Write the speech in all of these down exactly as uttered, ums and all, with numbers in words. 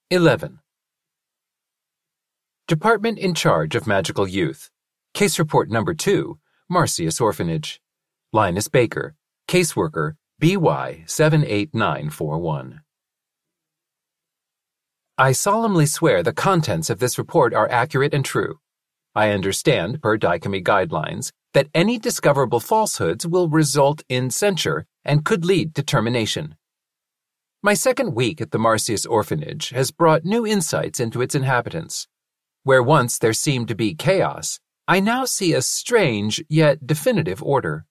eleven. Department in charge of Magical Youth. Case report number two, Marcius Orphanage. Linus Baker, caseworker B Y seven eight nine four one. I solemnly swear the contents of this report are accurate and true. I understand, per Dicamy guidelines, that any discoverable falsehoods will result in censure and could lead to termination. My second week at the Marcius Orphanage has brought new insights into its inhabitants. Where once there seemed to be chaos, I now see a strange yet definitive order.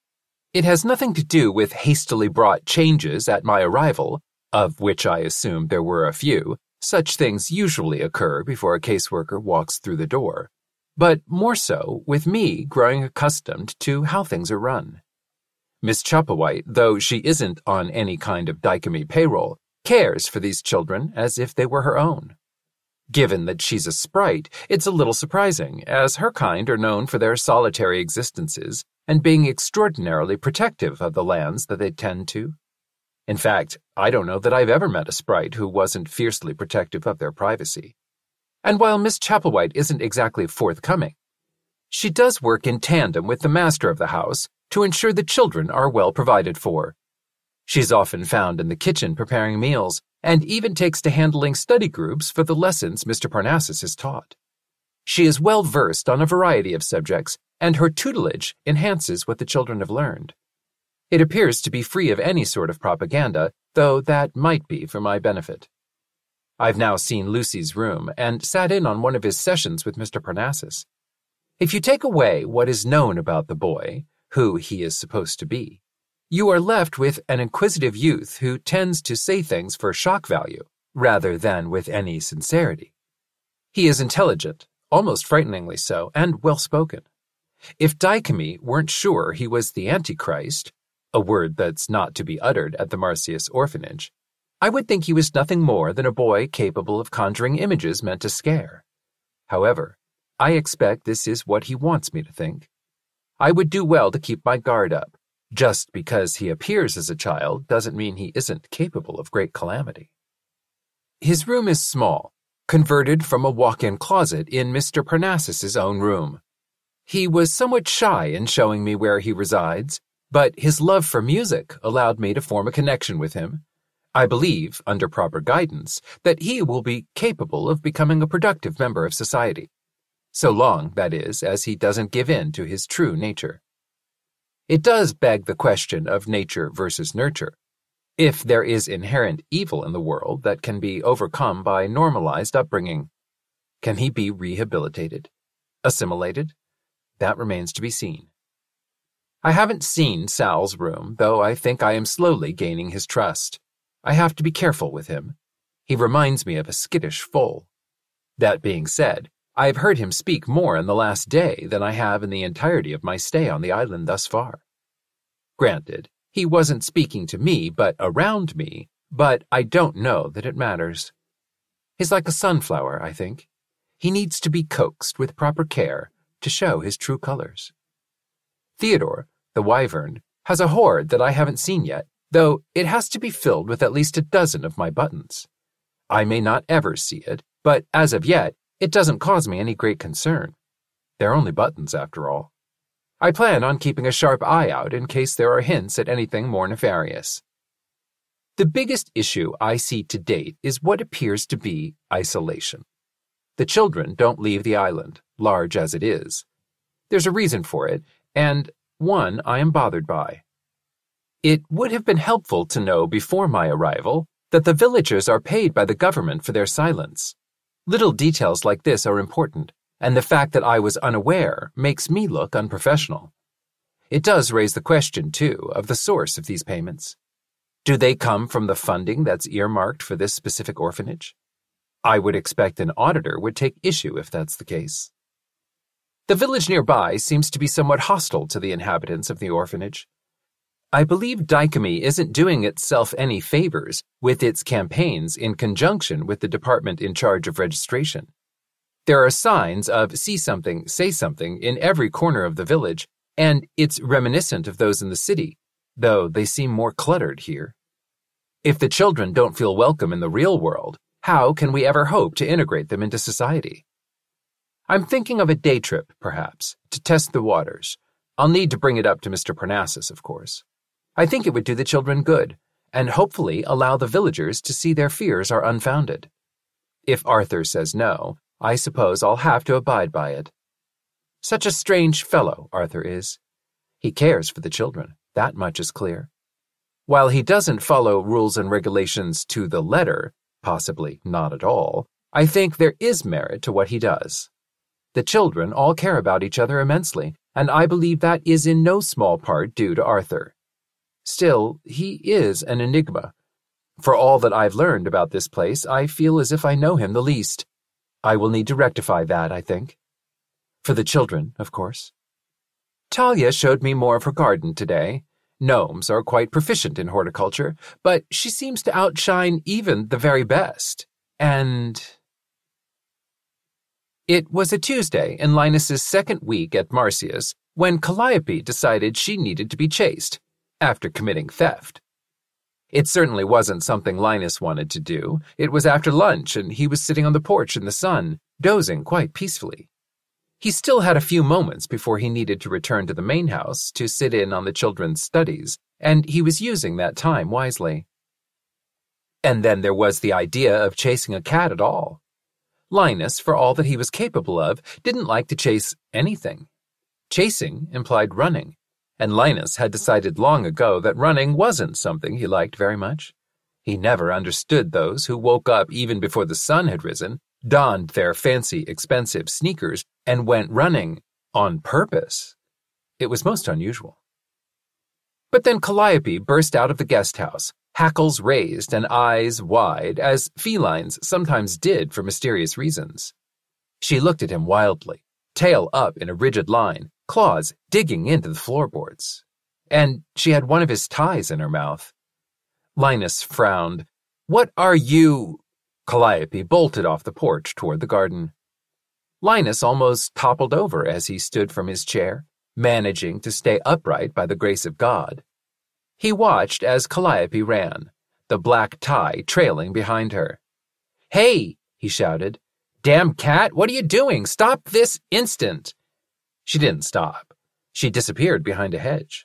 It has nothing to do with hastily brought changes at my arrival, of which I assumed there were a few. Such things usually occur before a caseworker walks through the door, but more so with me growing accustomed to how things are run. Miss Chupawhite, though she isn't on any kind of Dicamy payroll, cares for these children as if they were her own. Given that she's a sprite, it's a little surprising, as her kind are known for their solitary existences and being extraordinarily protective of the lands that they tend to. In fact, I don't know that I've ever met a sprite who wasn't fiercely protective of their privacy. And while Miss Chupawhite isn't exactly forthcoming, she does work in tandem with the master of the house to ensure the children are well provided for. She's often found in the kitchen preparing meals, and even takes to handling study groups for the lessons Mister Parnassus has taught. She is well versed on a variety of subjects, and her tutelage enhances what the children have learned. It appears to be free of any sort of propaganda, though that might be for my benefit. I've now seen Lucy's room and sat in on one of his sessions with Mister Parnassus. If you take away what is known about the boy, who he is supposed to be, you are left with an inquisitive youth who tends to say things for shock value, rather than with any sincerity. He is intelligent, almost frighteningly so, and well-spoken. If Dicamy weren't sure he was the Antichrist, a word that's not to be uttered at the Marcius Orphanage, I would think he was nothing more than a boy capable of conjuring images meant to scare. However, I expect this is what he wants me to think. I would do well to keep my guard up. Just because he appears as a child doesn't mean he isn't capable of great calamity. His room is small, converted from a walk-in closet in Mister Parnassus's own room. He was somewhat shy in showing me where he resides, but his love for music allowed me to form a connection with him. I believe, under proper guidance, that he will be capable of becoming a productive member of society. So long, that is, as he doesn't give in to his true nature. It does beg the question of nature versus nurture. If there is inherent evil in the world that can be overcome by normalized upbringing, can he be rehabilitated? Assimilated? That remains to be seen. I haven't seen Sal's room, though I think I am slowly gaining his trust. I have to be careful with him. He reminds me of a skittish foal. That being said, I have heard him speak more in the last day than I have in the entirety of my stay on the island thus far. Granted, he wasn't speaking to me but around me, but I don't know that it matters. He's like a sunflower, I think. He needs to be coaxed with proper care to show his true colors. Theodore, the wyvern, has a hoard that I haven't seen yet, though it has to be filled with at least a dozen of my buttons. I may not ever see it, but as of yet, it doesn't cause me any great concern. They're only buttons, after all. I plan on keeping a sharp eye out in case there are hints at anything more nefarious. The biggest issue I see to date is what appears to be isolation. The children don't leave the island, large as it is. There's a reason for it, and one I am bothered by. It would have been helpful to know before my arrival that the villagers are paid by the government for their silence. Little details like this are important, and the fact that I was unaware makes me look unprofessional. It does raise the question, too, of the source of these payments. Do they come from the funding that's earmarked for this specific orphanage? I would expect an auditor would take issue if that's the case. The village nearby seems to be somewhat hostile to the inhabitants of the orphanage. I believe Dicamy isn't doing itself any favors with its campaigns in conjunction with the department in charge of registration. There are signs of see something, say something in every corner of the village, and it's reminiscent of those in the city, though they seem more cluttered here. If the children don't feel welcome in the real world, How can we ever hope to integrate them into society? I'm thinking of a day trip, perhaps, to test the waters. I'll need to bring it up to Mister Parnassus, of course. I think it would do the children good, and hopefully allow the villagers to see their fears are unfounded. If Arthur says no, I suppose I'll have to abide by it. Such a strange fellow, Arthur is. He cares for the children, that much is clear. While he doesn't follow rules and regulations to the letter, possibly not at all, I think there is merit to what he does. The children all care about each other immensely, and I believe that is in no small part due to Arthur. Still, he is an enigma. For all that I've learned about this place, I feel as if I know him the least. I will need to rectify that, I think. For the children, of course. Talia showed me more of her garden today. Gnomes are quite proficient in horticulture, but she seems to outshine even the very best. And... It was a Tuesday in Linus's second week at Marcius when Calliope decided she needed to be chased, after committing theft. It certainly wasn't something Linus wanted to do. It was after lunch, and he was sitting on the porch in the sun, dozing quite peacefully. He still had a few moments before he needed to return to the main house to sit in on the children's studies, and he was using that time wisely. And then there was the idea of chasing a cat at all. Linus, for all that he was capable of, didn't like to chase anything. Chasing implied running, and Linus had decided long ago that running wasn't something he liked very much. He never understood those who woke up even before the sun had risen, donned their fancy, expensive sneakers, and went running on purpose. It was most unusual. But then Calliope burst out of the guest house, hackles raised and eyes wide, as felines sometimes did for mysterious reasons. She looked at him wildly, tail up in a rigid line, claws digging into the floorboards. And she had one of his ties in her mouth. Linus frowned. "What are you—" Calliope bolted off the porch toward the garden. Linus almost toppled over as he stood from his chair, managing to stay upright by the grace of God. He watched as Calliope ran, the black tie trailing behind her. "Hey!" he shouted. "Damn cat, what are you doing? Stop this instant!" She didn't stop. She disappeared behind a hedge.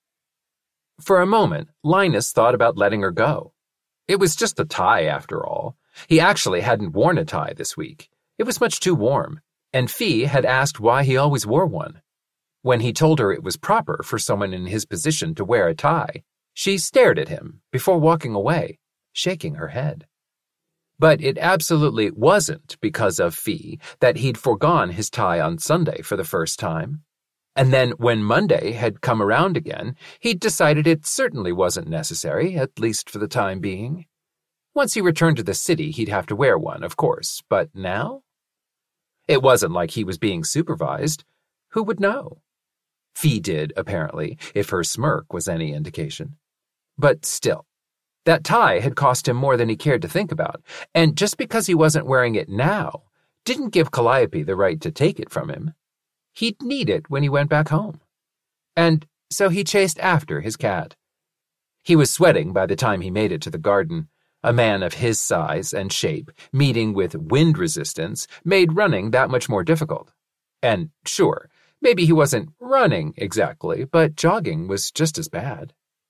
For a moment, Linus thought about letting her go. It was just a tie, after all. He actually hadn't worn a tie this week. It was much too warm, and Fee had asked why he always wore one. When he told her it was proper for someone in his position to wear a tie, she stared at him before walking away, shaking her head. But it absolutely wasn't because of Fee that he'd foregone his tie on Sunday for the first time. And then when Monday had come around again, he'd decided it certainly wasn't necessary, at least for the time being. Once he returned to the city, he'd have to wear one, of course, but now? It wasn't like he was being supervised. Who would know? Fee did, apparently, if her smirk was any indication. But still, that tie had cost him more than he cared to think about, and just because he wasn't wearing it now didn't give Calliope the right to take it from him. He'd need it when he went back home. And so he chased after his cat. He was sweating by the time he made it to the garden. A man of his size and shape, meeting with wind resistance, made running that much more difficult. And sure, maybe he wasn't running exactly, but jogging was just as bad.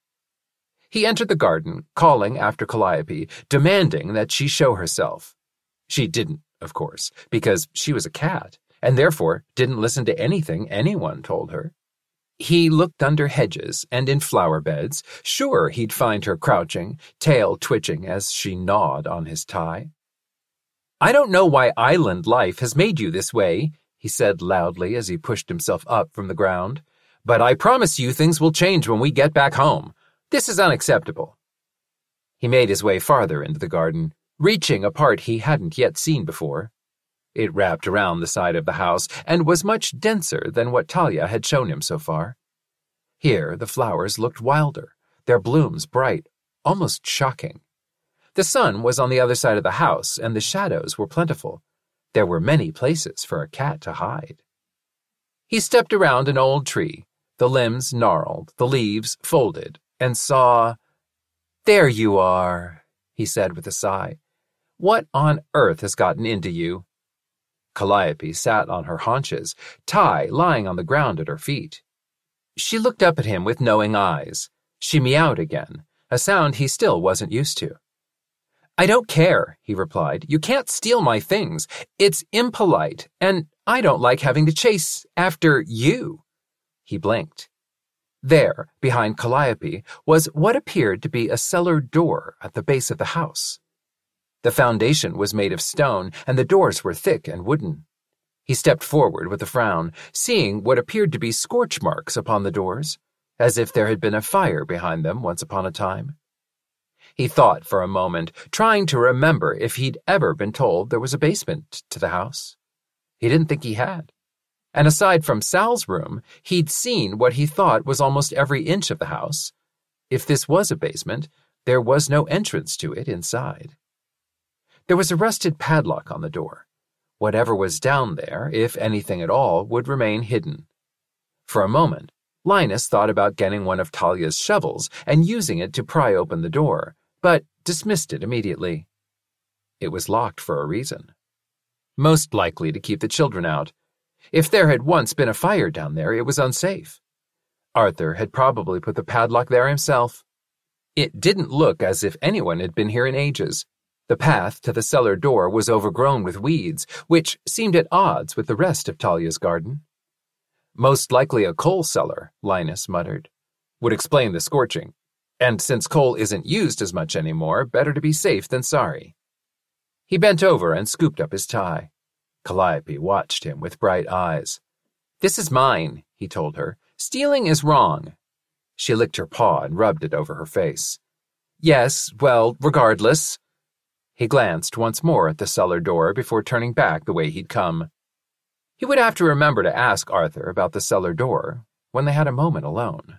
He entered the garden, calling after Calliope, demanding that she show herself. She didn't, of course, because she was a cat, and therefore didn't listen to anything anyone told her. He looked under hedges and in flower beds, sure he'd find her crouching, tail twitching as she gnawed on his tie. "I don't know why island life has made you this way," he said loudly as he pushed himself up from the ground, "but I promise you things will change when we get back home. This is unacceptable." He made his way farther into the garden, reaching a part he hadn't yet seen before. It wrapped around the side of the house and was much denser than what Talia had shown him so far. Here the flowers looked wilder, their blooms bright, almost shocking. The sun was on the other side of the house, and the shadows were plentiful. There were many places for a cat to hide. He stepped around an old tree, the limbs gnarled, the leaves folded, and saw— "There you are," he said with a sigh. What on earth has gotten into you? Calliope sat on her haunches, Tai lying on the ground at her feet. She looked up at him with knowing eyes. She meowed again, a sound he still wasn't used to. I don't care, he replied. You can't steal my things. It's impolite, and I don't like having to chase after you. He blinked. There, behind Calliope, was what appeared to be a cellar door at the base of the house. The foundation was made of stone, and the doors were thick and wooden. He stepped forward with a frown, seeing what appeared to be scorch marks upon the doors, as if there had been a fire behind them once upon a time. He thought for a moment, trying to remember if he'd ever been told there was a basement to the house. He didn't think he had. And aside from Sal's room, he'd seen what he thought was almost every inch of the house. If this was a basement, there was no entrance to it inside. There was a rusted padlock on the door. Whatever was down there, if anything at all, would remain hidden. For a moment, Linus thought about getting one of Talia's shovels and using it to pry open the door, but dismissed it immediately. It was locked for a reason. Most likely to keep the children out. If there had once been a fire down there, it was unsafe. Arthur had probably put the padlock there himself. It didn't look as if anyone had been here in ages. The path to the cellar door was overgrown with weeds, which seemed at odds with the rest of Talia's garden. Most likely a coal cellar, Linus muttered. Would explain the scorching. And since coal isn't used as much anymore, better to be safe than sorry. He bent over and scooped up his tie. Calliope watched him with bright eyes. This is mine, he told her. Stealing is wrong. She licked her paw and rubbed it over her face. Yes, well, regardless. He glanced once more at the cellar door before turning back the way he'd come. He would have to remember to ask Arthur about the cellar door when they had a moment alone.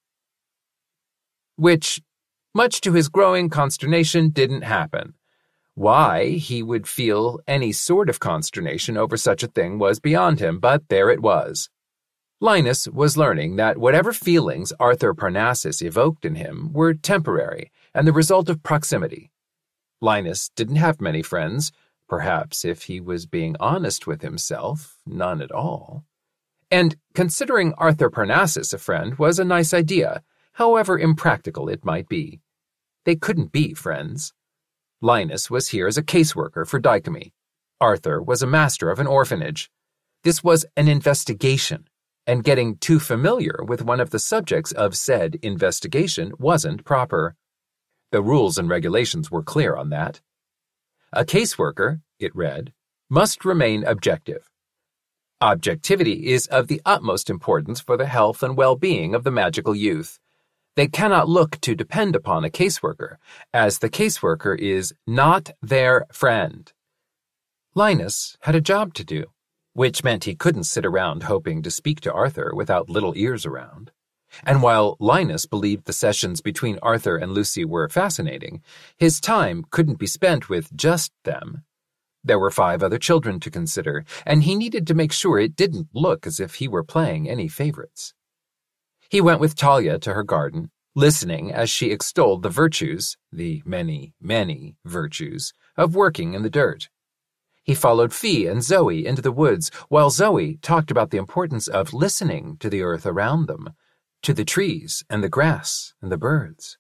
Which, much to his growing consternation, didn't happen. Why he would feel any sort of consternation over such a thing was beyond him, but there it was. Linus was learning that whatever feelings Arthur Parnassus evoked in him were temporary and the result of proximity. Linus didn't have many friends, perhaps if he was being honest with himself, none at all. And considering Arthur Parnassus a friend was a nice idea, however impractical it might be. They couldn't be friends. Linus was here as a caseworker for Dicamy. Arthur was a master of an orphanage. This was an investigation, and getting too familiar with one of the subjects of said investigation wasn't proper. The rules and regulations were clear on that. A caseworker, it read, must remain objective. Objectivity is of the utmost importance for the health and well-being of the magical youth. They cannot look to depend upon a caseworker, as the caseworker is not their friend. Linus had a job to do, which meant he couldn't sit around hoping to speak to Arthur without little ears around. And while Linus believed the sessions between Arthur and Lucy were fascinating, his time couldn't be spent with just them. There were five other children to consider, and he needed to make sure it didn't look as if he were playing any favorites. He went with Talia to her garden, listening as she extolled the virtues, the many, many virtues, of working in the dirt. He followed Fee and Zoe into the woods, while Zoe talked about the importance of listening to the earth around them, to the trees and the grass and the birds.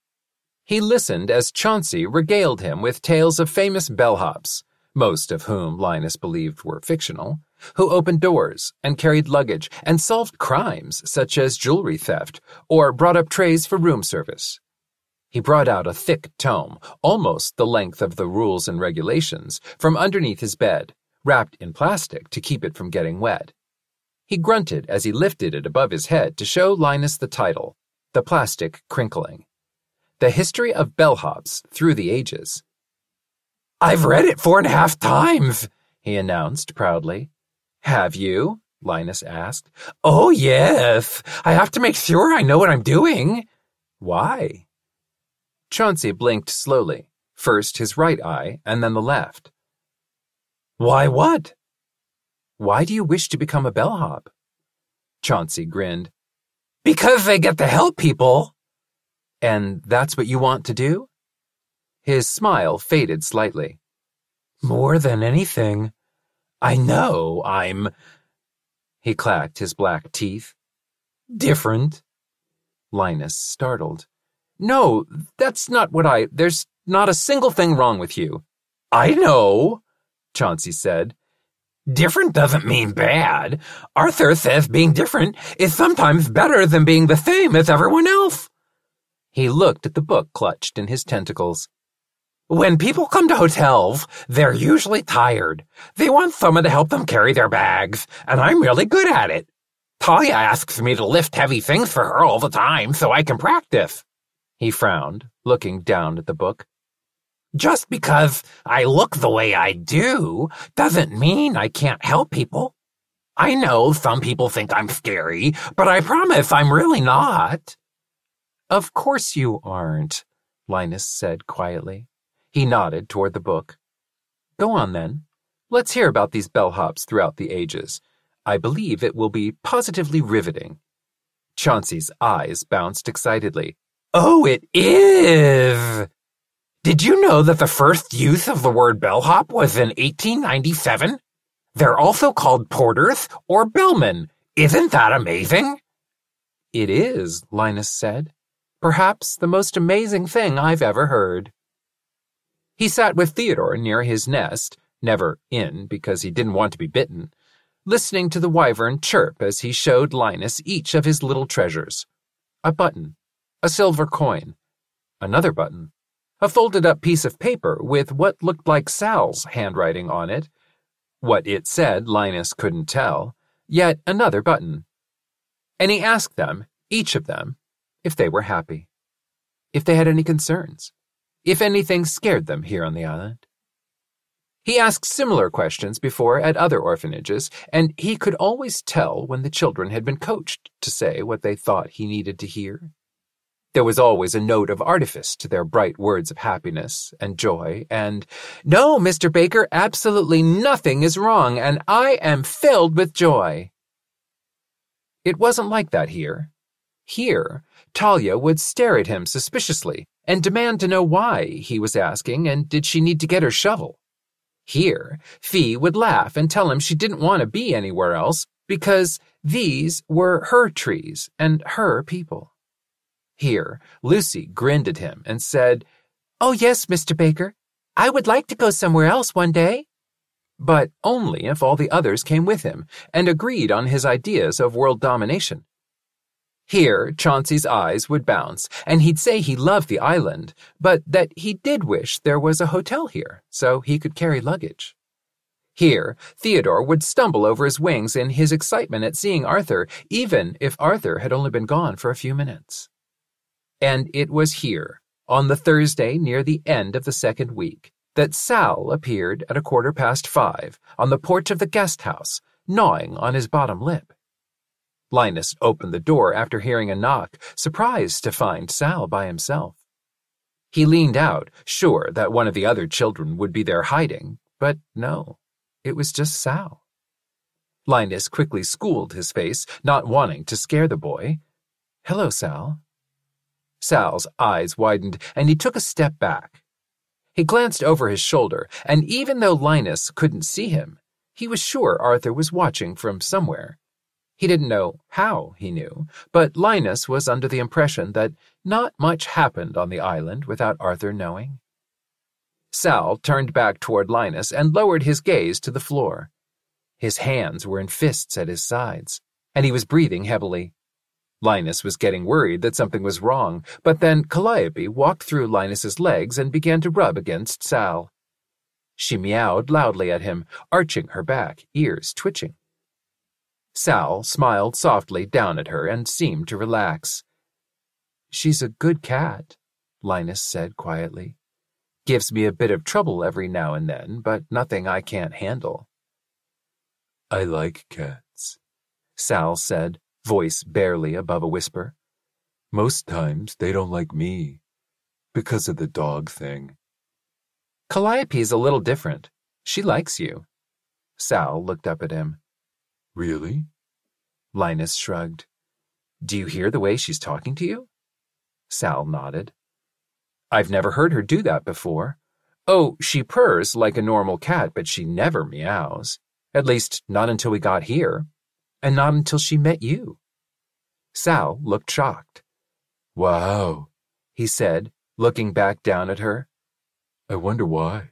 He listened as Chauncey regaled him with tales of famous bellhops, most of whom Linus believed were fictional, who opened doors and carried luggage and solved crimes such as jewelry theft or brought up trays for room service. He brought out a thick tome, almost the length of the rules and regulations, from underneath his bed, wrapped in plastic to keep it from getting wet. He grunted as he lifted it above his head to show Linus the title, the plastic crinkling. The History of Bellhops Through the Ages. I've read it four and a half times, he announced proudly. Have you? Linus asked. Oh, yes. I have to make sure I know what I'm doing. Why? Chauncey blinked slowly, first his right eye and then the left. Why what? Why do you wish to become a bellhop? Chauncey grinned. Because they get to help people. And that's what you want to do? His smile faded slightly. More than anything, I know I'm... He clacked his black teeth. Different. Linus, startled. No, that's not what I... There's not a single thing wrong with you. I know, Chauncey said. Different doesn't mean bad. Arthur says being different is sometimes better than being the same as everyone else. He looked at the book clutched in his tentacles. When people come to hotels, they're usually tired. They want someone to help them carry their bags, and I'm really good at it. Talia asks me to lift heavy things for her all the time so I can practice. He frowned, looking down at the book. Just because I look the way I do doesn't mean I can't help people. I know some people think I'm scary, but I promise I'm really not. Of course you aren't, Linus said quietly. He nodded toward the book. Go on, then. Let's hear about these bellhops throughout the ages. I believe it will be positively riveting. Chauncey's eyes bounced excitedly. Oh, it is! Did you know that the first use of the word bellhop was in eighteen ninety-seven? They're also called porters or bellmen. Isn't that amazing? It is, Linus said. Perhaps the most amazing thing I've ever heard. He sat with Theodore near his nest, never in because he didn't want to be bitten, listening to the wyvern chirp as he showed Linus each of his little treasures. A button, a silver coin, another button, a folded-up piece of paper with what looked like Sal's handwriting on it. What it said Linus couldn't tell, yet another button. And he asked them, each of them, if they were happy, if they had any concerns, if anything scared them here on the island. He asked similar questions before at other orphanages, and he could always tell when the children had been coached to say what they thought he needed to hear. There was always a note of artifice to their bright words of happiness and joy, and, "No, Mister Baker, absolutely nothing is wrong, and I am filled with joy." It wasn't like that here. Here, Talia would stare at him suspiciously and demand to know why he was asking and did she need to get her shovel. Here, Fee would laugh and tell him she didn't want to be anywhere else because these were her trees and her people. Here, Lucy grinned at him and said, "Oh yes, Mister Baker, I would like to go somewhere else one day." But only if all the others came with him and agreed on his ideas of world domination. Here, Chauncey's eyes would bounce, and he'd say he loved the island, but that he did wish there was a hotel here so he could carry luggage. Here, Theodore would stumble over his wings in his excitement at seeing Arthur, even if Arthur had only been gone for a few minutes. And it was here, on the Thursday near the end of the second week, that Sal appeared at a quarter past five on the porch of the guest house, gnawing on his bottom lip. Linus opened the door after hearing a knock, surprised to find Sal by himself. He leaned out, sure that one of the other children would be there hiding, but no, it was just Sal. Linus quickly schooled his face, not wanting to scare the boy. "Hello, Sal." Sal's eyes widened, and he took a step back. He glanced over his shoulder, and even though Linus couldn't see him, he was sure Arthur was watching from somewhere. He didn't know how he knew, but Linus was under the impression that not much happened on the island without Arthur knowing. Sal turned back toward Linus and lowered his gaze to the floor. His hands were in fists at his sides, and he was breathing heavily. Linus was getting worried that something was wrong, but then Calliope walked through Linus's legs and began to rub against Sal. She meowed loudly at him, arching her back, ears twitching. Sal smiled softly down at her and seemed to relax. "She's a good cat," Linus said quietly. "Gives me a bit of trouble every now and then, but nothing I can't handle." "I like cats," Sal said, voice barely above a whisper. "Most times they don't like me, because of the dog thing." "Calliope's a little different. She likes you." Sal looked up at him. "Really?" Linus shrugged. "Do you hear the way she's talking to you?" Sal nodded. "I've never heard her do that before. Oh, she purrs like a normal cat, but she never meows. At least, not until we got here, and not until she met you." Sal looked shocked. "Wow," he said, looking back down at her. "I wonder why."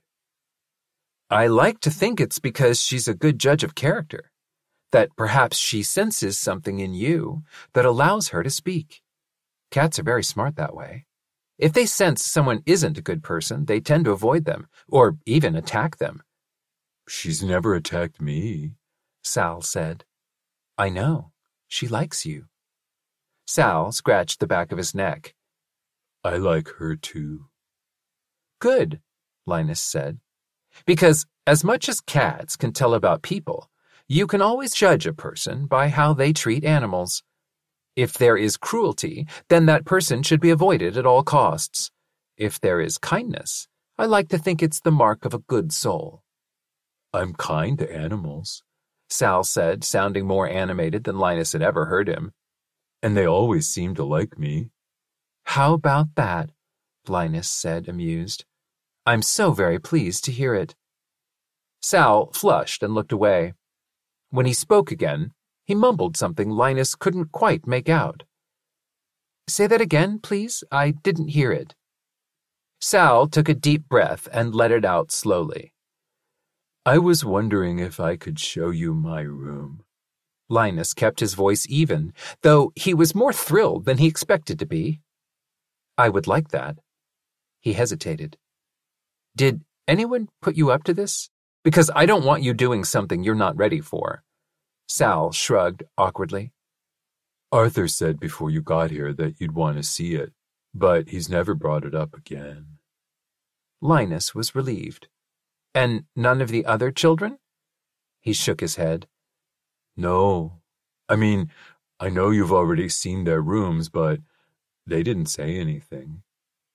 "I like to think it's because she's a good judge of character, that perhaps she senses something in you that allows her to speak. Cats are very smart that way. If they sense someone isn't a good person, they tend to avoid them, or even attack them." "She's never attacked me," Sal said. "I know. She likes you." Sal scratched the back of his neck. "I like her too." "Good," Linus said. "Because as much as cats can tell about people, you can always judge a person by how they treat animals. If there is cruelty, then that person should be avoided at all costs. If there is kindness, I like to think it's the mark of a good soul." "I'm kind to animals," Sal said, sounding more animated than Linus had ever heard him. "And they always seem to like me." "How about that?" Linus said, amused. "I'm so very pleased to hear it." Sal flushed and looked away. When he spoke again, he mumbled something Linus couldn't quite make out. "Say that again, please. I didn't hear it." Sal took a deep breath and let it out slowly. "I was wondering if I could show you my room." Linus kept his voice even, though he was more thrilled than he expected to be. "I would like that." He hesitated. "Did anyone put you up to this? Because I don't want you doing something you're not ready for." Sal shrugged awkwardly. "Arthur said before you got here that you'd want to see it, but he's never brought it up again." Linus was relieved. "And none of the other children?" He shook his head. "No. I mean, I know you've already seen their rooms, but they didn't say anything."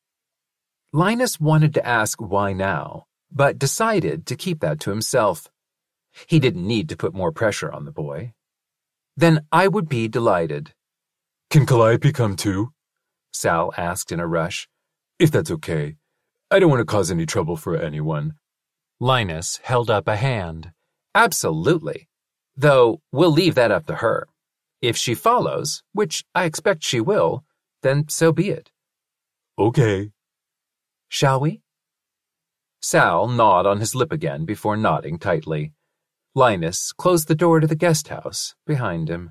Linus wanted to ask why now, but decided to keep that to himself. He didn't need to put more pressure on the boy. "Then I would be delighted." "Can Calliope come too?" Sal asked in a rush. "If that's okay. I don't want to cause any trouble for anyone." Linus held up a hand. "Absolutely. Though we'll leave that up to her. If she follows, which I expect she will, then so be it." "Okay." "Shall we?" Sal gnawed on his lip again before nodding tightly. Linus closed the door to the guest house behind him.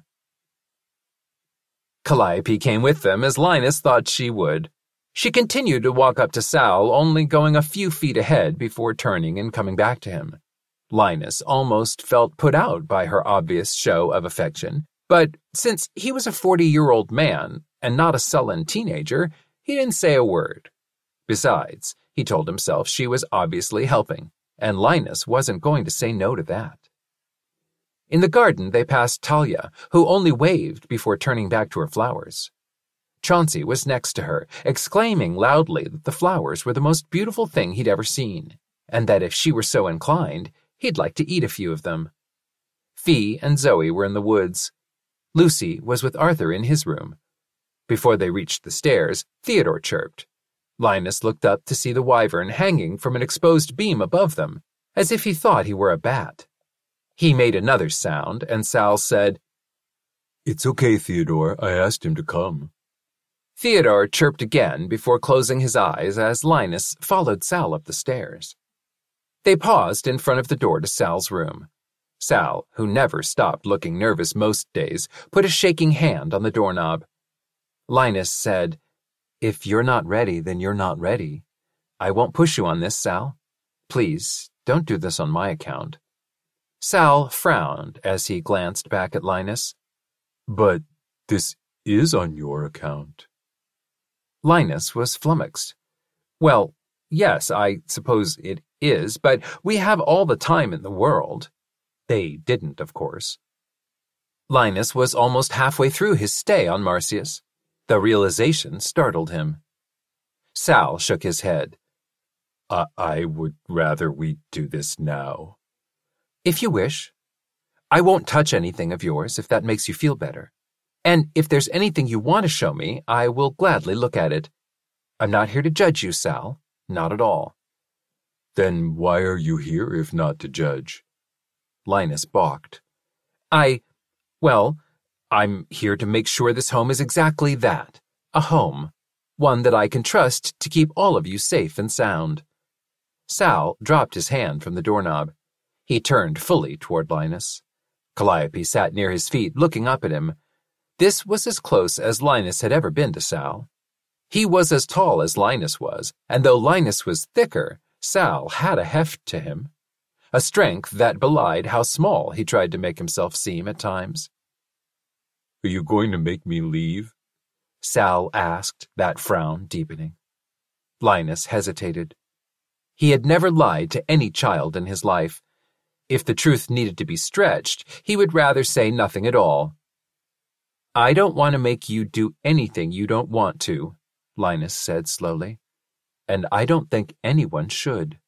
Calliope came with them as Linus thought she would. She continued to walk up to Sal, only going a few feet ahead before turning and coming back to him. Linus almost felt put out by her obvious show of affection, but since he was a forty-year-old man and not a sullen teenager, he didn't say a word. Besides, he told himself she was obviously helping, and Linus wasn't going to say no to that. In the garden, they passed Talia, who only waved before turning back to her flowers. Chauncey was next to her, exclaiming loudly that the flowers were the most beautiful thing he'd ever seen, and that if she were so inclined, he'd like to eat a few of them. Fee and Zoe were in the woods. Lucy was with Arthur in his room. Before they reached the stairs, Theodore chirped. Linus looked up to see the wyvern hanging from an exposed beam above them, as if he thought he were a bat. He made another sound, and Sal said, "It's okay, Theodore. I asked him to come." Theodore chirped again before closing his eyes as Linus followed Sal up the stairs. They paused in front of the door to Sal's room. Sal, who never stopped looking nervous most days, put a shaking hand on the doorknob. Linus said, "If you're not ready, then you're not ready. I won't push you on this, Sal. Please, don't do this on my account." Sal frowned as he glanced back at Linus. "But this is on your account." Linus was flummoxed. "Well, yes, I suppose it is, but we have all the time in the world." They didn't, of course. Linus was almost halfway through his stay on Marsyas. The realization startled him. Sal shook his head. I, I would rather we do this now." "If you wish. I won't touch anything of yours if that makes you feel better. And if there's anything you want to show me, I will gladly look at it. I'm not here to judge you, Sal. Not at all." Then why are you here if not to judge? Linus balked. I, well, I'm here to make sure this home is exactly that, a home, one that I can trust to keep all of you safe and sound. Sal dropped his hand from the doorknob. He turned fully toward Linus. Calliope sat near his feet, looking up at him. This was as close as Linus had ever been to Sal. He was as tall as Linus was, and though Linus was thicker, Sal had a heft to him, a strength that belied how small he tried to make himself seem at times. Are you going to make me leave? Sal asked, that frown deepening. Linus hesitated. He had never lied to any child in his life. If the truth needed to be stretched, he would rather say nothing at all. I don't want to make you do anything you don't want to, Linus said slowly, and I don't think anyone should.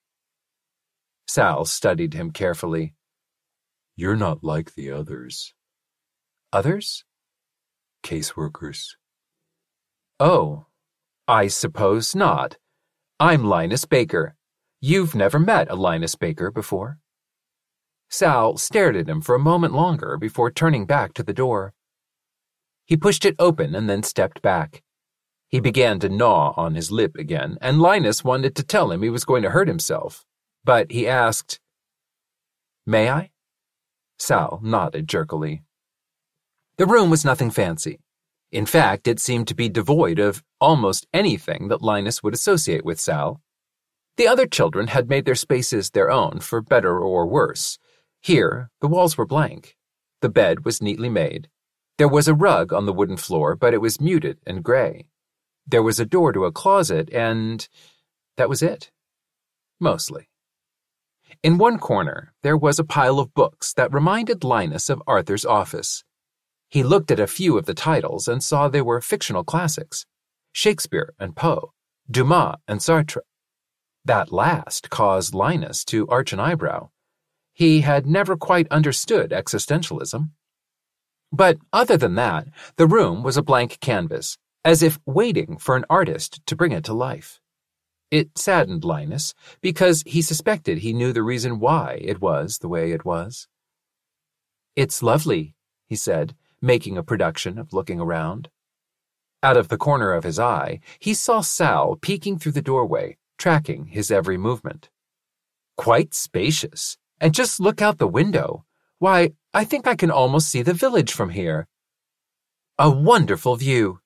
Sal studied him carefully. You're not like the others. Others? Caseworkers. Oh, I suppose not. I'm Linus Baker. You've never met a Linus Baker before. Sal stared at him for a moment longer before turning back to the door. He pushed it open and then stepped back. He began to gnaw on his lip again, and Linus wanted to tell him he was going to hurt himself. But he asked, May I? Sal nodded jerkily. The room was nothing fancy. In fact, it seemed to be devoid of almost anything that Linus would associate with Sal. The other children had made their spaces their own, for better or worse. Here, the walls were blank. The bed was neatly made. There was a rug on the wooden floor, but it was muted and gray. There was a door to a closet, and that was it. Mostly. In one corner, there was a pile of books that reminded Linus of Arthur's office. He looked at a few of the titles and saw they were fictional classics. Shakespeare and Poe, Dumas and Sartre. That last caused Linus to arch an eyebrow. He had never quite understood existentialism. But other than that, the room was a blank canvas, as if waiting for an artist to bring it to life. It saddened Linus, because he suspected he knew the reason why it was the way it was. It's lovely, he said, making a production of looking around. Out of the corner of his eye, he saw Sal peeking through the doorway, tracking his every movement. Quite spacious, and just look out the window. Why, I think I can almost see the village from here. A wonderful view.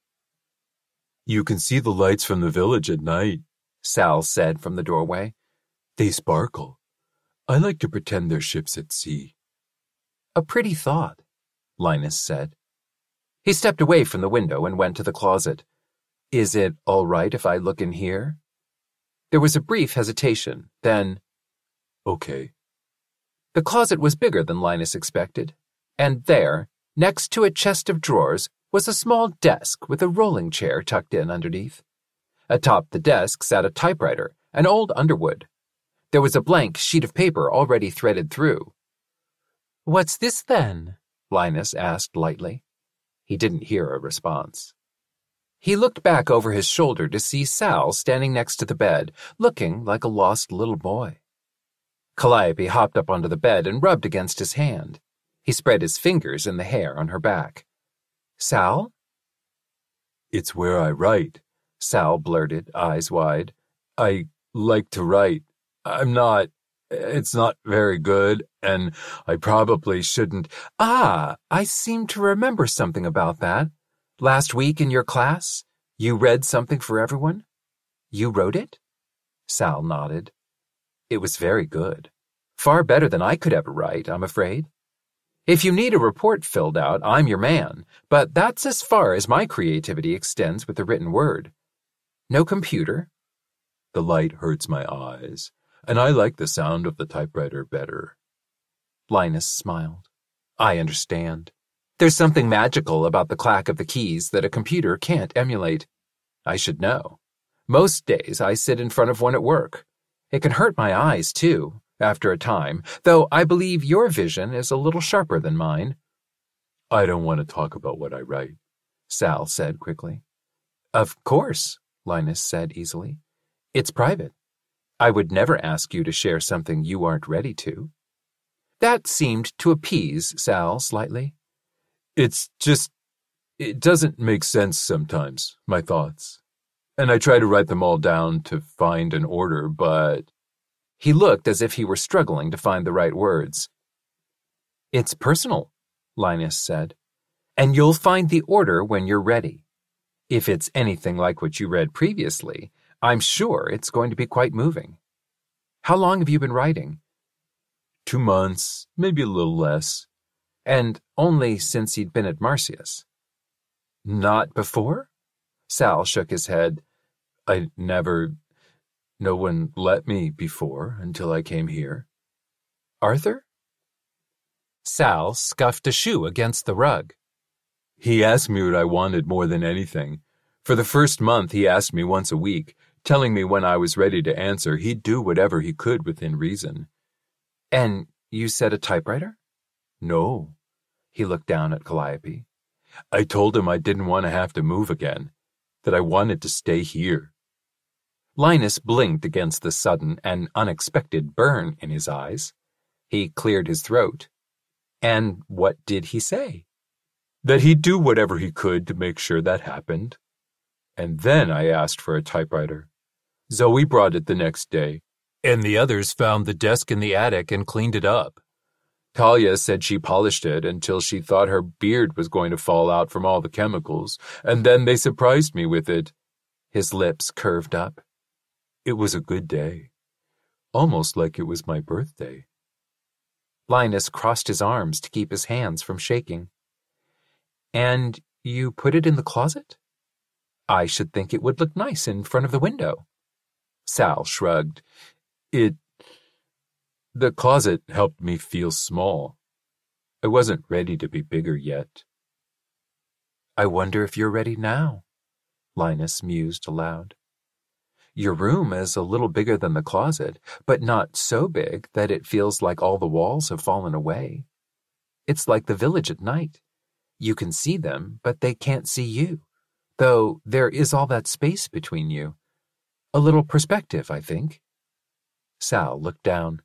You can see the lights from the village at night, Sal said from the doorway. They sparkle. I like to pretend they're ships at sea. A pretty thought, Linus said. He stepped away from the window and went to the closet. Is it all right if I look in here? There was a brief hesitation, then, okay. The closet was bigger than Linus expected, and there, next to a chest of drawers, was a small desk with a rolling chair tucked in underneath. Atop the desk sat a typewriter, an old Underwood. There was a blank sheet of paper already threaded through. What's this, then? Linus asked lightly. He didn't hear a response. He looked back over his shoulder to see Sal standing next to the bed, looking like a lost little boy. Calliope hopped up onto the bed and rubbed against his hand. He spread his fingers in the hair on her back. Sal? It's where I write, Sal blurted, eyes wide. I like to write. I'm not, it's not very good, and I probably shouldn't. Ah, I seem to remember something about that. Last week in your class, you read something for everyone? You wrote it? Sal nodded. It was very good. Far better than I could ever write, I'm afraid. If you need a report filled out, I'm your man, but that's as far as my creativity extends with the written word. No computer? The light hurts my eyes, and I like the sound of the typewriter better. Linus smiled. I understand. There's something magical about the clack of the keys that a computer can't emulate. I should know. Most days I sit in front of one at work. It can hurt my eyes, too, after a time, though I believe your vision is a little sharper than mine. I don't want to talk about what I write, Sal said quickly. Of course, Linus said easily. It's private. I would never ask you to share something you aren't ready to. That seemed to appease Sal slightly. It's just, it doesn't make sense sometimes, my thoughts. And I try to write them all down to find an order, but... He looked as if he were struggling to find the right words. It's personal, Linus said, and you'll find the order when you're ready. If it's anything like what you read previously, I'm sure it's going to be quite moving. How long have you been writing? Two months, maybe a little less. And only since he'd been at Marcius. Not before? Sal shook his head. I never... No one let me before until I came here. Arthur? Sal scuffed a shoe against the rug. He asked me what I wanted more than anything. For the first month, he asked me once a week, telling me when I was ready to answer he'd do whatever he could within reason. And you said a typewriter? No. He looked down at Calliope. I told him I didn't want to have to move again, that I wanted to stay here. Linus blinked against the sudden and unexpected burn in his eyes. He cleared his throat. And what did he say? That he'd do whatever he could to make sure that happened. And then I asked for a typewriter. Zoe brought it the next day, and the others found the desk in the attic and cleaned it up. Talia said she polished it until she thought her beard was going to fall out from all the chemicals, and then they surprised me with it. His lips curved up. It was a good day. Almost like it was my birthday. Linus crossed his arms to keep his hands from shaking. And you put it in the closet? I should think it would look nice in front of the window. Sal shrugged. It... The closet helped me feel small. I wasn't ready to be bigger yet. I wonder if you're ready now, Linus mused aloud. Your room is a little bigger than the closet, but not so big that it feels like all the walls have fallen away. It's like the village at night. You can see them, but they can't see you, though there is all that space between you. A little perspective, I think. Sal looked down.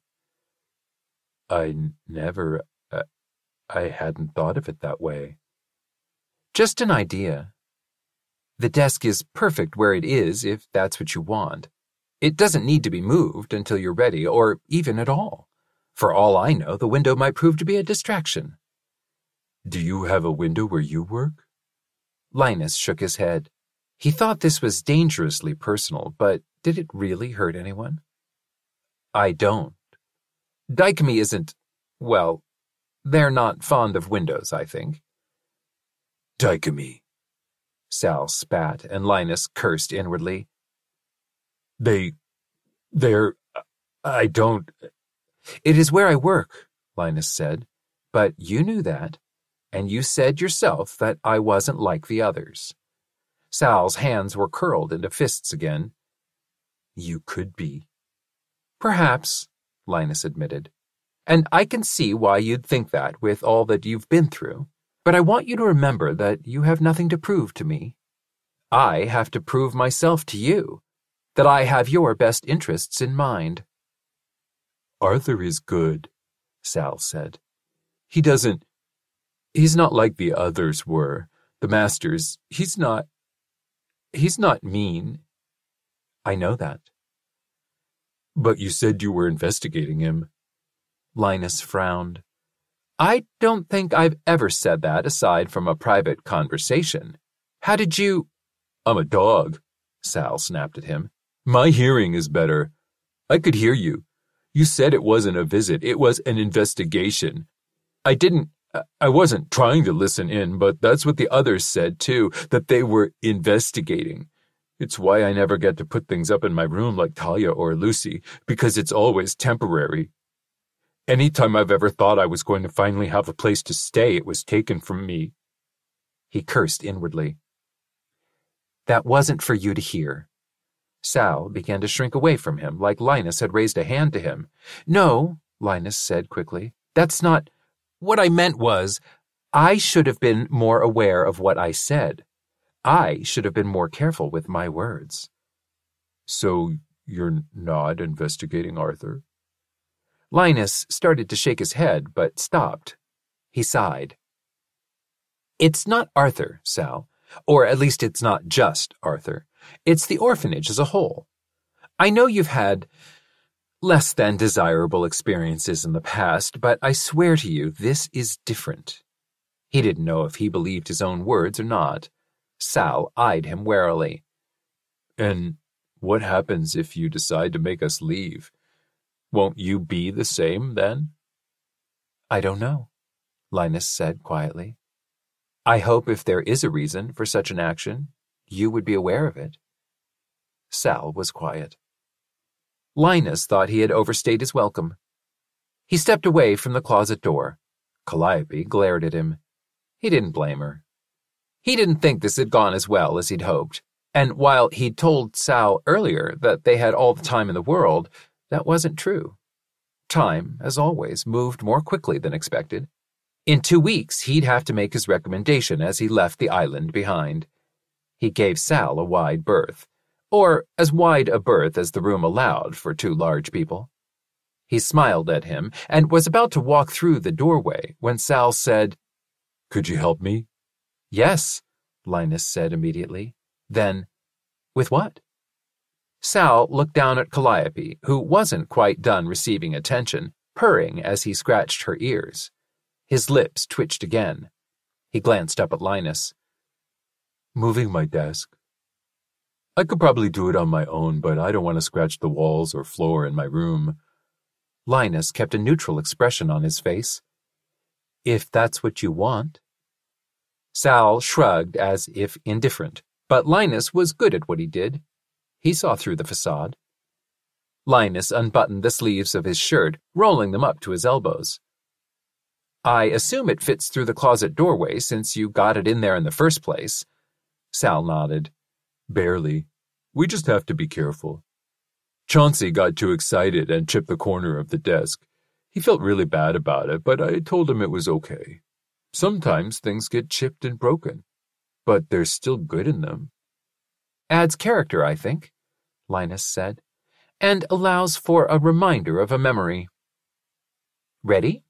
I never... Uh, I hadn't thought of it that way. Just an idea. The desk is perfect where it is if that's what you want. It doesn't need to be moved until you're ready, or even at all. For all I know, the window might prove to be a distraction. Do you have a window where you work? Linus shook his head. He thought this was dangerously personal, but did it really hurt anyone? I don't. Dykemi isn't, well, they're not fond of windows, I think. Dykemi. Sal spat, and Linus cursed inwardly. They... they're... I don't... It is where I work, Linus said, but you knew that, and you said yourself that I wasn't like the others. Sal's hands were curled into fists again. You could be. Perhaps, Linus admitted, and I can see why you'd think that with all that you've been through. But I want you to remember that you have nothing to prove to me. I have to prove myself to you, that I have your best interests in mind. Arthur is good, Sal said. He doesn't... He's not like the others were, the masters. He's not... He's not mean. I know that. But you said you were investigating him. Linus frowned. I don't think I've ever said that aside from a private conversation. How did you... I'm a dog, Sal snapped at him. My hearing is better. I could hear you. You said it wasn't a visit, it was an investigation. I didn't... I wasn't trying to listen in, but that's what the others said, too, that they were investigating. It's why I never get to put things up in my room like Talia or Lucy, because it's always temporary. Anytime I've ever thought I was going to finally have a place to stay, it was taken from me. He cursed inwardly. That wasn't for you to hear. Sal began to shrink away from him, like Linus had raised a hand to him. No, Linus said quickly. That's not... What I meant was, I should have been more aware of what I said. I should have been more careful with my words. So You're not investigating Arthur? Linus started to shake his head, but stopped. He sighed. It's not Arthur, Sal. Or at least it's not just Arthur. It's the orphanage as a whole. I know you've had less than desirable experiences in the past, but I swear to you, this is different. He didn't know if he believed his own words or not. Sal eyed him warily. And what happens if you decide to make us leave? Won't you be the same then? I don't know, Linus said quietly. I hope if there is a reason for such an action, you would be aware of it. Sal was quiet. Linus thought he had overstayed his welcome. He stepped away from the closet door. Calliope glared at him. He didn't blame her. He didn't think this had gone as well as he'd hoped, and while he'd told Sal earlier that they had all the time in the world, that wasn't true. Time, as always, moved more quickly than expected. In two weeks, he'd have to make his recommendation as he left the island behind. He gave Sal a wide berth, or as wide a berth as the room allowed for two large people. He smiled at him and was about to walk through the doorway when Sal said, Could you help me? Yes, Linus said immediately. Then, with what? Sal looked down at Calliope, who wasn't quite done receiving attention, purring as he scratched her ears. His lips twitched again. He glanced up at Linus. Moving my desk. I could probably do it on my own, but I don't want to scratch the walls or floor in my room. Linus kept a neutral expression on his face. If that's what you want. Sal shrugged as if indifferent, but Linus was good at what he did. He saw through the facade. Linus unbuttoned the sleeves of his shirt, rolling them up to his elbows. I assume it fits through the closet doorway since you got it in there in the first place. Sal nodded. Barely. We just have to be careful. Chauncey got too excited and chipped the corner of the desk. He felt really bad about it, but I told him it was okay. Sometimes things get chipped and broken, but there's still good in them. Adds character, I think, Linus said, and allows for a reminder of a memory. Ready?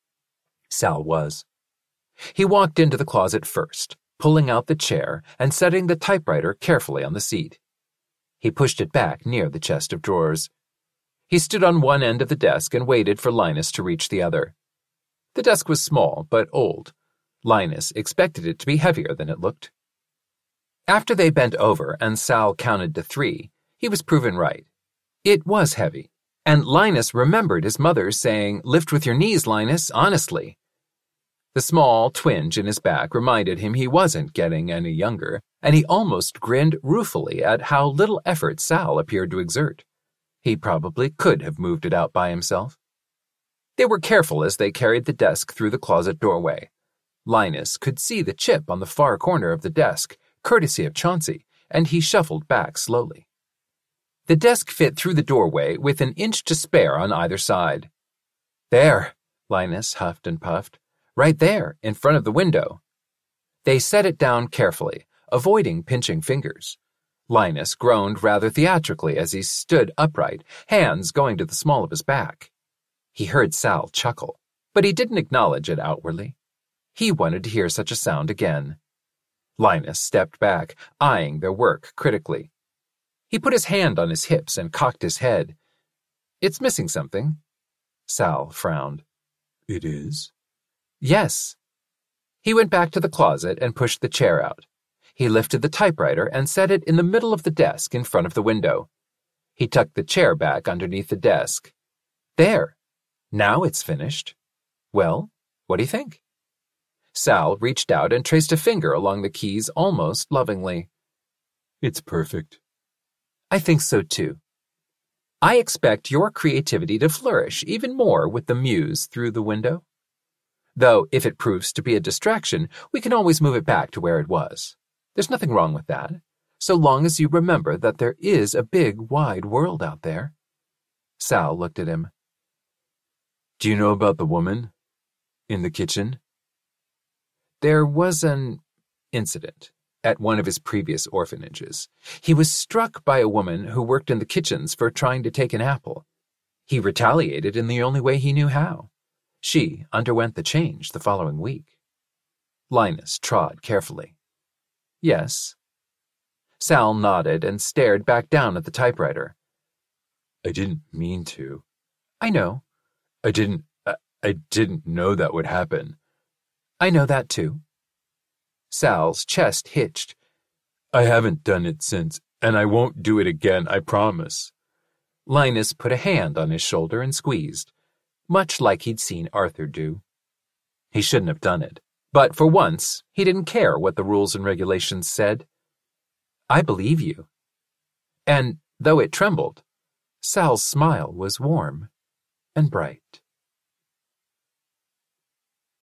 Sal was. He walked into the closet first, pulling out the chair and setting the typewriter carefully on the seat. He pushed it back near the chest of drawers. He stood on one end of the desk and waited for Linus to reach the other. The desk was small, but old. Linus expected it to be heavier than it looked. After they bent over and Sal counted to three, he was proven right. It was heavy, and Linus remembered his mother saying, "Lift with your knees, Linus, honestly." The small twinge in his back reminded him he wasn't getting any younger, and he almost grinned ruefully at how little effort Sal appeared to exert. He probably could have moved it out by himself. They were careful as they carried the desk through the closet doorway. Linus could see the chip on the far corner of the desk, courtesy of Chauncey, and he shuffled back slowly. The desk fit through the doorway with an inch to spare on either side. There, Linus huffed and puffed. Right there, in front of the window. They set it down carefully, avoiding pinching fingers. Linus groaned rather theatrically as he stood upright, hands going to the small of his back. He heard Sal chuckle, but he didn't acknowledge it outwardly. He wanted to hear such a sound again. Linus stepped back, eyeing their work critically. He put his hand on his hips and cocked his head. It's missing something. Sal frowned. It is? Yes. He went back to the closet and pushed the chair out. He lifted the typewriter and set it in the middle of the desk in front of the window. He tucked the chair back underneath the desk. There. Now it's finished. Well, what do you think? Sal reached out and traced a finger along the keys almost lovingly. It's perfect. I think so too. I expect your creativity to flourish even more with the muse through the window. Though, if it proves to be a distraction, we can always move it back to where it was. There's nothing wrong with that, so long as you remember that there is a big, wide world out there. Sal looked at him. Do you know about the woman in the kitchen? There was an incident, at one of his previous orphanages. He was struck by a woman who worked in the kitchens for trying to take an apple. He retaliated in the only way he knew how. She underwent the change the following week. Linus trod carefully. Yes. Sal nodded and stared back down at the typewriter. I didn't mean to. I know. I didn't, I, I didn't know that would happen. I know that too. Sal's chest hitched. I haven't done it since, and I won't do it again, I promise. Linus put a hand on his shoulder and squeezed, much like he'd seen Arthur do. He shouldn't have done it, but for once, he didn't care what the rules and regulations said. I believe you. And though it trembled, Sal's smile was warm and bright.